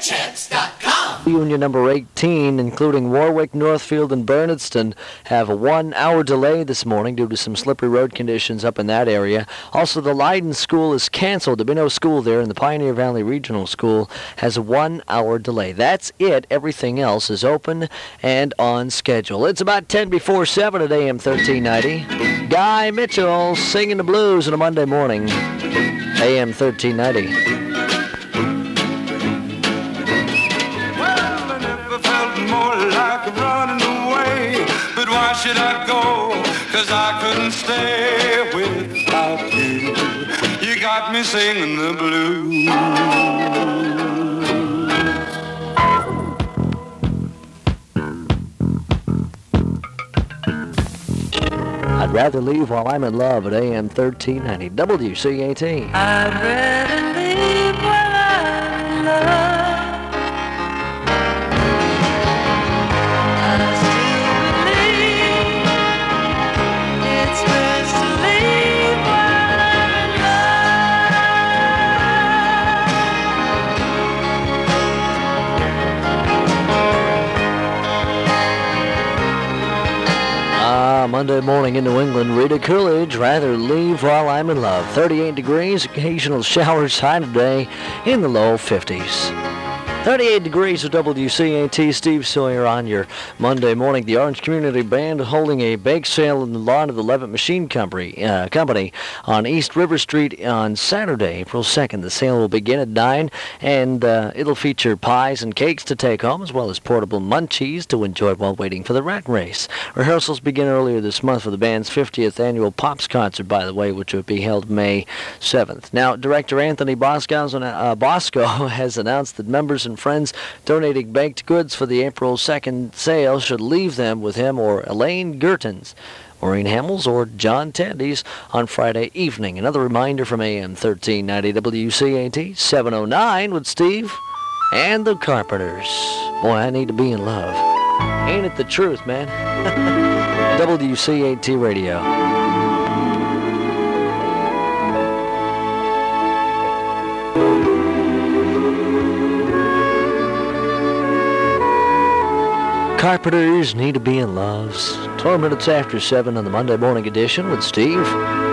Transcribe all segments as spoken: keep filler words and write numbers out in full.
Chance dot com. Union number eighteen, including Warwick, Northfield, and Bernardston, have a one-hour delay this morning due to some slippery road conditions up in that area. Also, the Leiden School is canceled. There'll be no school there, and the Pioneer Valley Regional School has a one-hour delay. That's it. Everything else is open and on schedule. It's about ten before seven at A M thirteen ninety. Guy Mitchell singing the blues on a Monday morning. A M thirteen ninety. Why should I go? 'Cause I couldn't stay without you. You got me singing the blues. I'd rather leave while I'm in love at A M thirteen ninety W C A T. I'd rather leave while I'm in love. Monday morning in New England, Rita Coolidge, rather leave while I'm in love. thirty-eight degrees, occasional showers, high today in the low fifties. thirty-eight degrees of W C A T. Steve Sawyer on your Monday morning. The Orange Community Band holding a bake sale in the lawn of the Levitt Machine Company, uh, Company on East River Street on Saturday, April second. The sale will begin at nine, and uh, it'll feature pies and cakes to take home, as well as portable munchies to enjoy while waiting for the rat race. Rehearsals begin earlier this month for the band's fiftieth annual Pops concert, by the way, which will be held May seventh. Now, director Anthony Bosco's, uh, Bosco has announced that members and friends donating baked goods for the April second sale should leave them with him or Elaine Gertens, Maureen Hamels, or John Tandy's on Friday evening. Another reminder from A M thirteen ninety W C A T, seven oh nine with Steve and the Carpenters. Boy, I need to be in love. Ain't it the truth, man? W C A T Radio. Carpenters Need to Be in Loves. twelve minutes after seven on the Monday morning edition with Steve.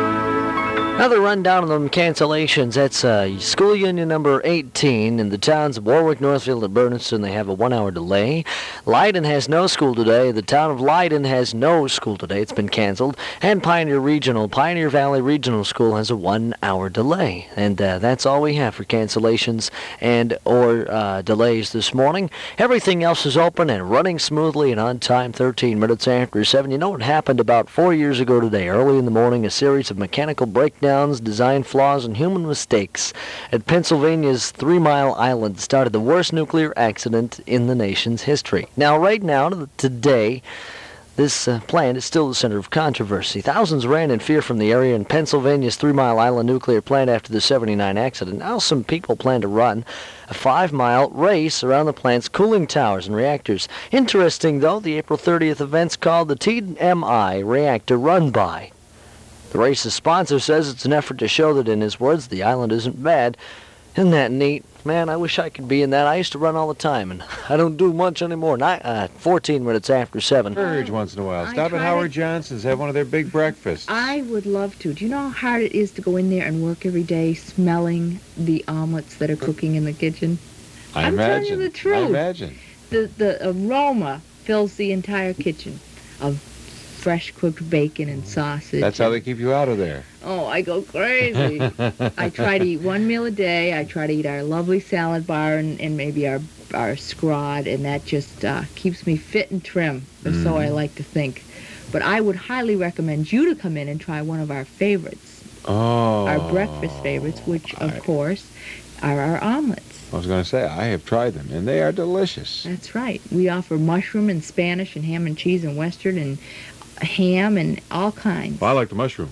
Another rundown of them cancellations. That's uh, school union number eighteen in the towns of Warwick, Northfield, and Bernardston. They have a one-hour delay. Leiden has no school today. The town of Leiden has no school today. It's been canceled. And Pioneer Regional, Pioneer Valley Regional School has a one-hour delay. And uh, that's all we have for cancellations and or uh, delays this morning. Everything else is open and running smoothly and on time, thirteen minutes after seven. You know what happened about four years ago today? Early in the morning, a series of mechanical breakdowns, design flaws, and human mistakes at Pennsylvania's Three Mile Island started the worst nuclear accident in the nation's history. Now, right now, today, this uh, plant is still the center of controversy. Thousands ran in fear from the area in Pennsylvania's Three Mile Island nuclear plant after the seventy-nine accident. Now some people plan to run a five-mile race around the plant's cooling towers and reactors. Interesting, though, the April thirtieth event's called the T M I Reactor Run-By. The race's sponsor says it's an effort to show that, in his words, the island isn't bad. Isn't that neat? Man, I wish I could be in that. I used to run all the time, and I don't do much anymore. Nine, uh, fourteen minutes after seven. Urge once in a while. I Stop at tried Howard it. Johnson's, have one of their big breakfasts. I would love to. Do you know how hard it is to go in there and work every day smelling the omelets that are cooking in the kitchen? I I'm imagine. telling you the truth. I imagine. The, the aroma fills the entire kitchen of fresh cooked bacon and sausage. That's how they keep you out of there. Oh, I go crazy. I try to eat one meal a day. I try to eat our lovely salad bar and, and maybe our our scrod, and that just uh, keeps me fit and trim, or Mm. so I like to think. But I would highly recommend you to come in and try one of our favorites, Oh. our breakfast favorites, which, of I- course, are our omelets. I was going to say, I have tried them, and they are delicious. That's right. We offer mushroom and Spanish and ham and cheese and Western and ham and all kinds. Well, I like the mushroom.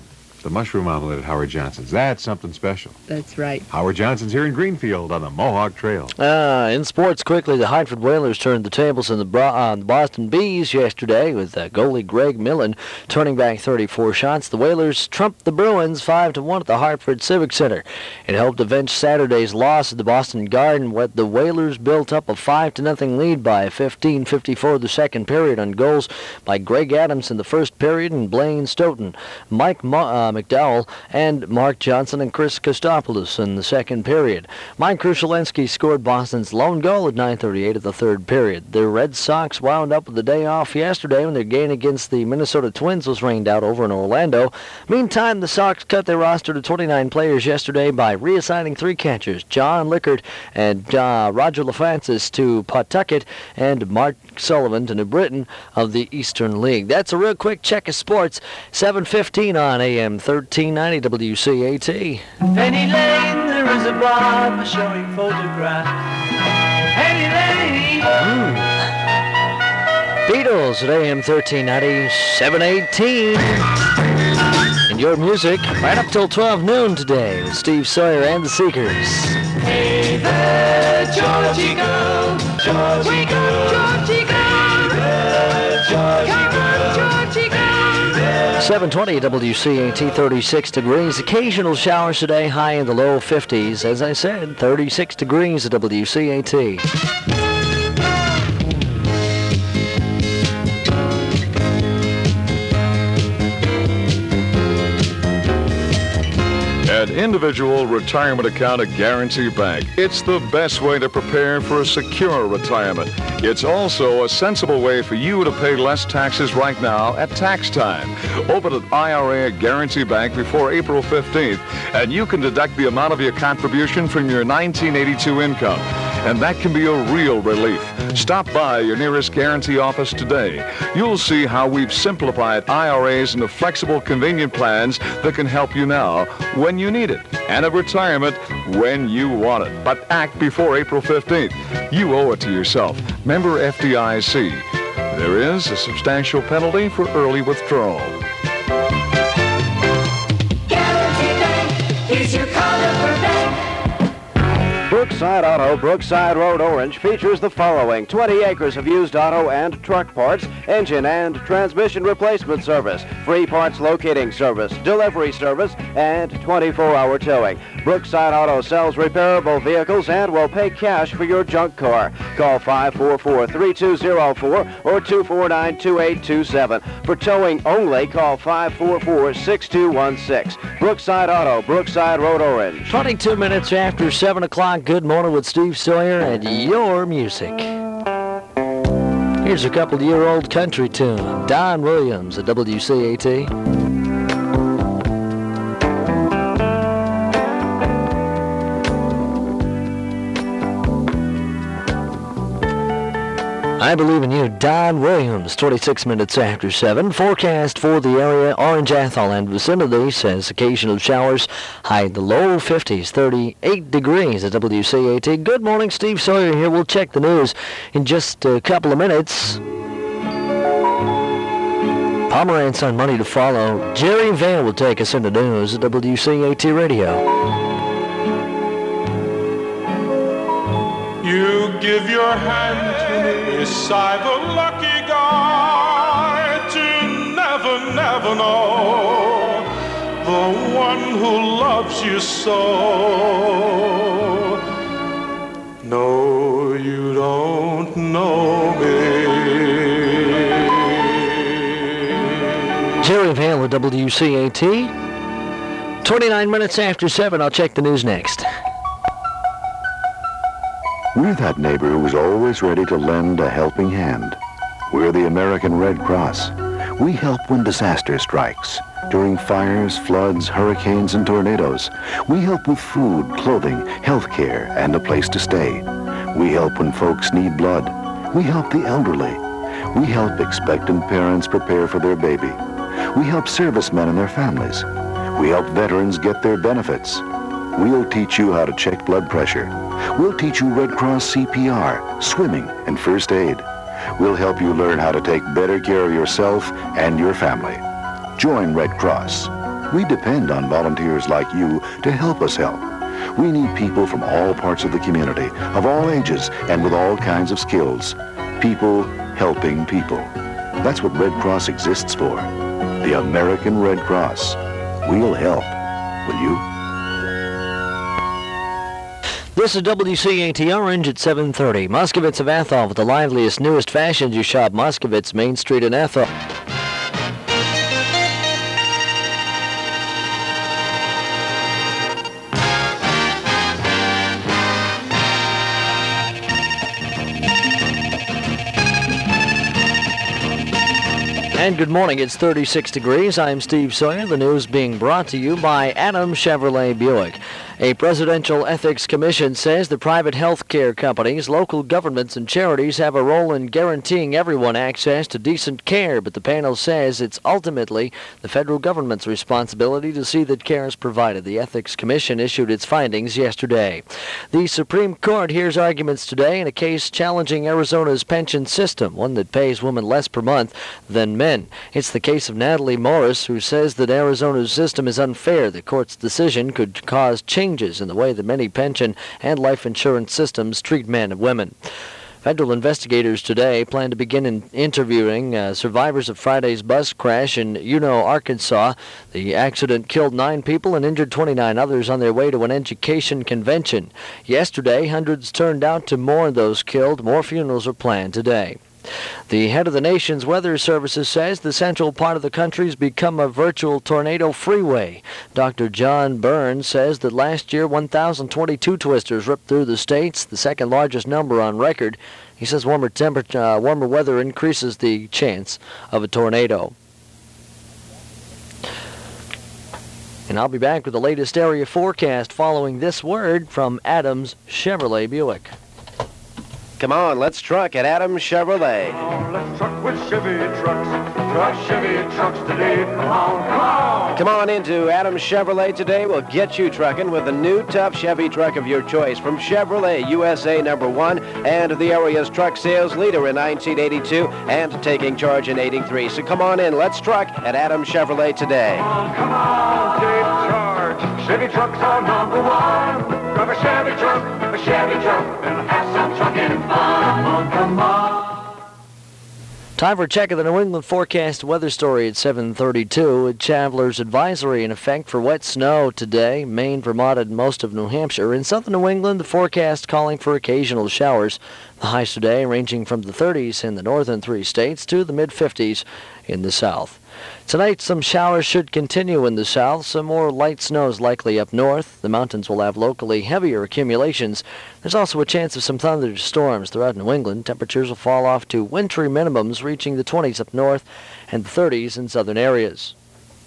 the mushroom omelet at Howard Johnson's. That's something special. That's right. Howard Johnson's here in Greenfield on the Mohawk Trail. Uh, in sports, quickly, the Hartford Whalers turned the tables on the, Bro- on the Boston Bees yesterday with uh, goalie Greg Millen turning back thirty-four shots. The Whalers trumped the Bruins five to one at the Hartford Civic Center. It helped avenge Saturday's loss at the Boston Garden, where the Whalers built up a five to nothing lead by fifteen fifty-four the second period on goals by Greg Adams in the first period and Blaine Stoughton, Mike Mo- uh, McDowell, and Mark Johnson and Chris Kostopoulos in the second period. Mike Krushelensky scored Boston's lone goal at nine thirty-eight of the third period. The Red Sox wound up with the day off yesterday when their game against the Minnesota Twins was rained out over in Orlando. Meantime, the Sox cut their roster to twenty-nine players yesterday by reassigning three catchers, John Lickard and uh, Roger LaFrancis to Pawtucket and Mark Sullivan to New Britain of the Eastern League. That's a real quick check of sports. seven fifteen on A M thirteen ninety W C A T. Penny Lane, there is a bar showing photographs. Penny Lane. Mm. Beatles at A M thirteen ninety, seven eighteen. And your music right up till twelve noon today with Steve Sawyer and the Seekers. Hey there, Georgie girl, Georgie girl, Georgie girl, hey there, Georgie girl, Georgie girl. seven twenty W C A T, thirty-six degrees. Occasional showers today, high in the low fifties. As I said, thirty-six degrees at W C A T. An individual retirement account at Guarantee Bank. It's the best way to prepare for a secure retirement. It's also a sensible way for you to pay less taxes right now at tax time. Open an I R A at Guarantee Bank before April fifteenth, and you can deduct the amount of your contribution from your nineteen eighty-two income. And that can be a real relief. Stop by your nearest Guarantee office today. You'll see how we've simplified I R As into flexible, convenient plans that can help you now when you need it, and at retirement when you want it. But act before April fifteenth. You owe it to yourself. Member F D I C. There is a substantial penalty for early withdrawal. Guarantee Bank is your Conifer Bank. Brookside Auto, Brookside Road, Orange, features the following: twenty acres of used auto and truck parts, engine and transmission replacement service, free parts locating service, delivery service, and twenty-four hour towing. Brookside Auto sells repairable vehicles and will pay cash for your junk car. Call five four four, three two zero four or two four nine, two eight two seven. For towing only, call five four four, six two one six. Brookside Auto, Brookside Road, Orange. twenty-two minutes after seven o'clock. Good morning with Steve Sawyer and your music. Here's a couple-year-old country tune. Don Williams at W C A T. I Believe in You, Don Williams, twenty-six minutes after seven. Forecast for the area, Orange, Athol, and vicinity says occasional showers, high in the low fifties, thirty-eight degrees at W C A T. Good morning, Steve Sawyer here. We'll check the news in just a couple of minutes. Pomerantz on Money to Follow. Jerry Vale will take us into news at W C A T Radio. You give your hand to me, sigh the lucky guy to never, never know the one who loves you so. No, you don't know me. Jerry Vale at W C A T. twenty-nine minutes after seven. I'll check the news next. We're that neighbor who is always ready to lend a helping hand. We're the American Red Cross. We help when disaster strikes. During fires, floods, hurricanes, and tornadoes. We help with food, clothing, health care, and a place to stay. We help when folks need blood. We help the elderly. We help expectant parents prepare for their baby. We help servicemen and their families. We help veterans get their benefits. We'll teach you how to check blood pressure. We'll teach you Red Cross C P R, swimming, and first aid. We'll help you learn how to take better care of yourself and your family. Join Red Cross. We depend on volunteers like you to help us help. We need people from all parts of the community, of all ages, and with all kinds of skills. People helping people. That's what Red Cross exists for. The American Red Cross. We'll help. Will you? This is W C A T Orange at seven thirty. Moskowitz of Athol with the liveliest, newest fashions. You shop Moskowitz, Main Street in Athol. And good morning. It's thirty-six degrees. I'm Steve Sawyer. The news being brought to you by Adam Chevrolet Buick. A presidential ethics commission says the private health care companies, local governments, and charities have a role in guaranteeing everyone access to decent care, but the panel says it's ultimately the federal government's responsibility to see that care is provided. The ethics commission issued its findings yesterday. The Supreme Court hears arguments today in a case challenging Arizona's pension system, one that pays women less per month than men. It's the case of Natalie Morris, who says that Arizona's system is unfair. The court's decision could cause change changes in the way that many pension and life insurance systems treat men and women. Federal investigators today plan to begin in interviewing uh, survivors of Friday's bus crash in Juneau, Arkansas. The accident killed nine people and injured twenty-nine others on their way to an education convention. Yesterday, hundreds turned out to mourn those killed. More funerals are planned today. The head of the nation's weather services says the central part of the country's become a virtual tornado freeway. Doctor John Burns says that last year one thousand twenty-two twisters ripped through the states, the second largest number on record. He says warmer temperature, uh, warmer weather increases the chance of a tornado. And I'll be back with the latest area forecast following this word from Adams Chevrolet Buick. Come on, let's truck at Adams Chevrolet. Come on, let's truck with Chevy trucks. Truck Chevy trucks today. Come on, come on. Come on into Adams Chevrolet today. We'll get you trucking with a new tough Chevy truck of your choice from Chevrolet, U S A number one, and the area's truck sales leader in nineteen eighty-two and taking charge in eighty-three. So come on in, let's truck at Adams Chevrolet today. Come on, come on, take charge. Chevy trucks are number one. Drive a Chevy truck, a Chevy truck, and have some trucking fun. Come on, come on. Time for a check of the New England forecast weather story at seven thirty-two. A traveler's advisory in effect for wet snow today. Maine, Vermont, and most of New Hampshire. In southern New England, the forecast calling for occasional showers. The highs today ranging from the thirties in the northern three states to the mid-fifties in the south. Tonight, some showers should continue in the south. Some more light snow is likely up north. The mountains will have locally heavier accumulations. There's also a chance of some thunderstorms throughout New England. Temperatures will fall off to wintry minimums, reaching the twenties up north and the thirties in southern areas.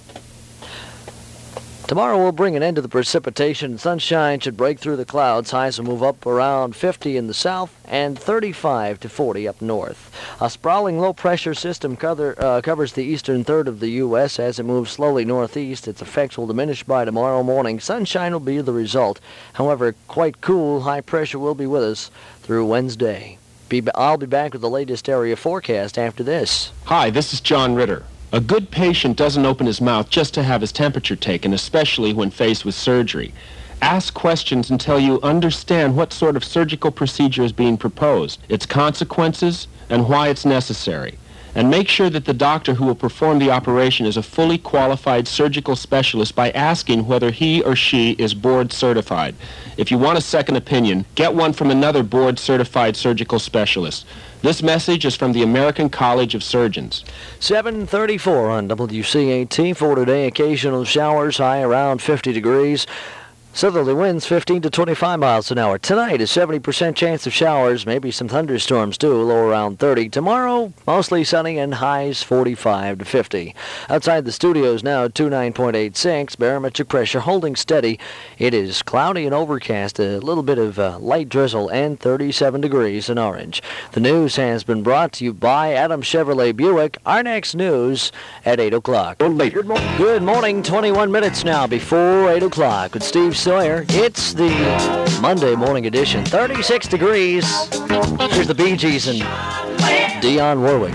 Tomorrow will bring an end to the precipitation. Sunshine should break through the clouds. Highs will move up around fifty in the south and thirty-five to forty up north. A sprawling low-pressure system cover, uh, covers the eastern third of the U S as it moves slowly northeast. Its effects will diminish by tomorrow morning. Sunshine will be the result. However, quite cool, high pressure will be with us through Wednesday. Be, I'll be back with the latest area forecast after this. Hi, this is John Ritter. A good patient doesn't open his mouth just to have his temperature taken, especially when faced with surgery. Ask questions until you understand what sort of surgical procedure is being proposed, its consequences, and why it's necessary. And make sure that the doctor who will perform the operation is a fully qualified surgical specialist by asking whether he or she is board certified. If you want a second opinion, get one from another board certified surgical specialist. This message is from the American College of Surgeons. seven thirty-four on W C A T for today. Occasional showers, high around fifty degrees. Southerly winds fifteen to twenty-five miles an hour. Tonight, a seventy percent chance of showers, maybe some thunderstorms too, low around thirty. Tomorrow, mostly sunny and highs forty-five to fifty. Outside the studios now, twenty-nine point eight six. Barometric pressure holding steady. It is cloudy and overcast, a little bit of uh, light drizzle, and thirty-seven degrees in Orange. The news has been brought to you by Adam Chevrolet Buick. Our next news at eight o'clock. Or later. Good morning, twenty-one minutes now before eight o'clock with Steve Sawyer. It's the Monday morning edition. thirty-six degrees. Here's the Bee Gees and Dionne Warwick.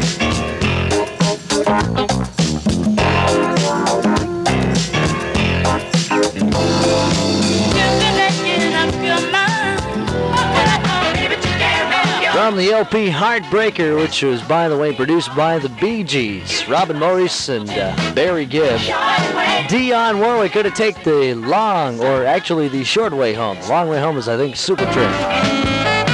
From the L P Heartbreaker, which was, by the way, produced by the Bee Gees, Robin Morris and uh, Barry Gibb. Dionne Warwick going to take the long, or actually the short way home. The long way home is, I think, Supertramp.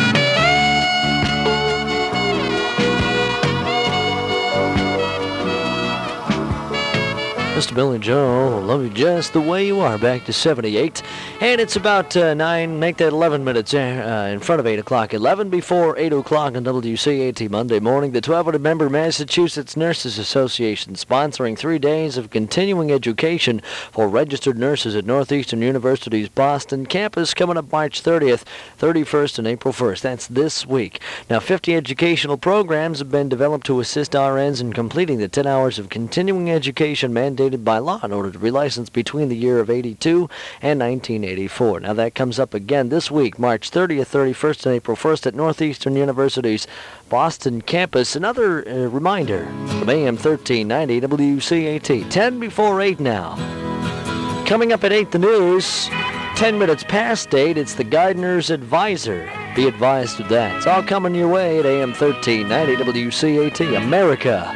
Mister Billy Joe, love you just the way you are, back to seventy-eight. And it's about uh, nine, make that eleven minutes uh, in front of eight o'clock. eleven before eight o'clock on W C A T Monday morning. The twelve hundred member Massachusetts Nurses Association sponsoring three days of continuing education for registered nurses at Northeastern University's Boston campus coming up March thirtieth, thirty-first, and April first. That's this week. Now, fifty educational programs have been developed to assist R Ns in completing the ten hours of continuing education mandated by law in order to be licensed between the year of eighty-two and nineteen eighty-four. Now that comes up again this week, March thirtieth, thirty-first, and April first at Northeastern University's Boston campus. Another uh, reminder from A M thirteen ninety W C A T. ten before eight now. Coming up at eight, the news. ten minutes past eight, it's the Gardener's Advisor. Be advised of that. It's all coming your way at A M thirteen ninety W C A T, America.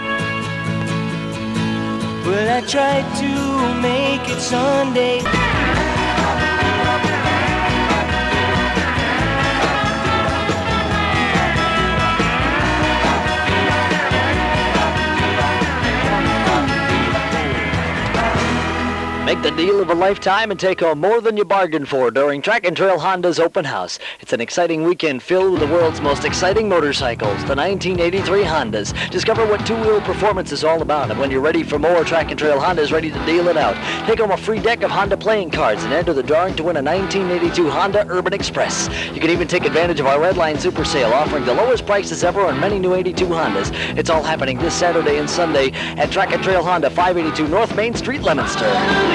Well, I tried to make it Sunday. Make the deal of a lifetime and take home more than you bargained for during Track and Trail Honda's open house. It's an exciting weekend filled with the world's most exciting motorcycles, the nineteen eighty-three Hondas. Discover what two-wheel performance is all about, and when you're ready for more, Track and Trail Honda's ready to deal it out. Take home a free deck of Honda playing cards and enter the drawing to win a nineteen eighty-two Honda Urban Express. You can even take advantage of our Redline Super Sale, offering the lowest prices ever on many new eighty-two Hondas. It's all happening this Saturday and Sunday at Track and Trail Honda, five eighty-two North Main Street, Leominster.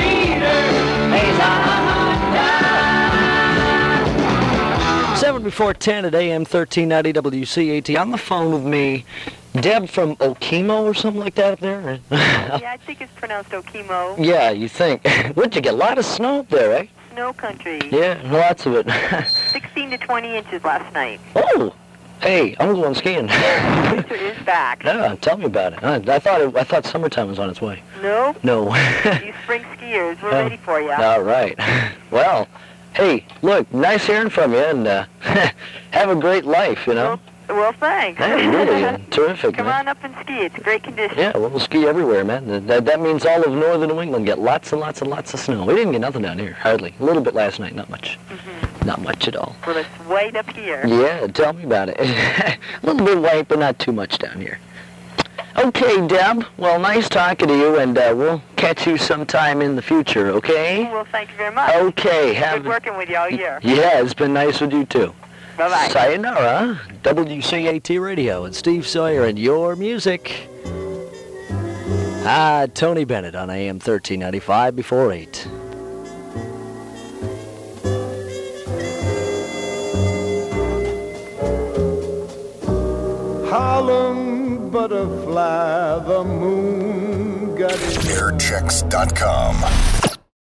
Seven before ten at A M thirteen ninety W C A T. On the phone with me, Deb from Okemo or something like that up there. Yeah, I think it's pronounced Okemo. Yeah, you think? What'd you get? A lot of snow up there, eh? Snow country. Yeah, lots of it. sixteen to twenty inches last night. Oh. Hey, I'm going skiing. Winter is back. Yeah, tell me about it. I, I thought it, I thought summertime was on its way. No. No. You spring skiers, we're uh, ready for you. All right. Well, hey, look, nice hearing from you, and uh, have a great life, you know. Well, well thanks. Hey, really, uh, terrific. Come man. on up and ski. It's a great condition. Yeah, well, we'll ski everywhere, man. That, that means all of northern New England get lots and lots and lots of snow. We didn't get nothing down here, hardly. A little bit last night, not much. Mm-hmm. Not much at all. Well, it's white up here. Yeah, tell me about it. A little bit white, but not too much down here. Okay, Deb. Well, nice talking to you, and uh, we'll catch you sometime in the future, okay? Well, thank you very much. Okay. Have Good working with you all year. Yeah, it's been nice with you, too. Bye-bye. Sayonara. W C A T Radio and Steve Sawyer and your music. Ah, Tony Bennett on A M thirteen ninety-five before eight. Harlem butterfly, the moon got it. air checks dot com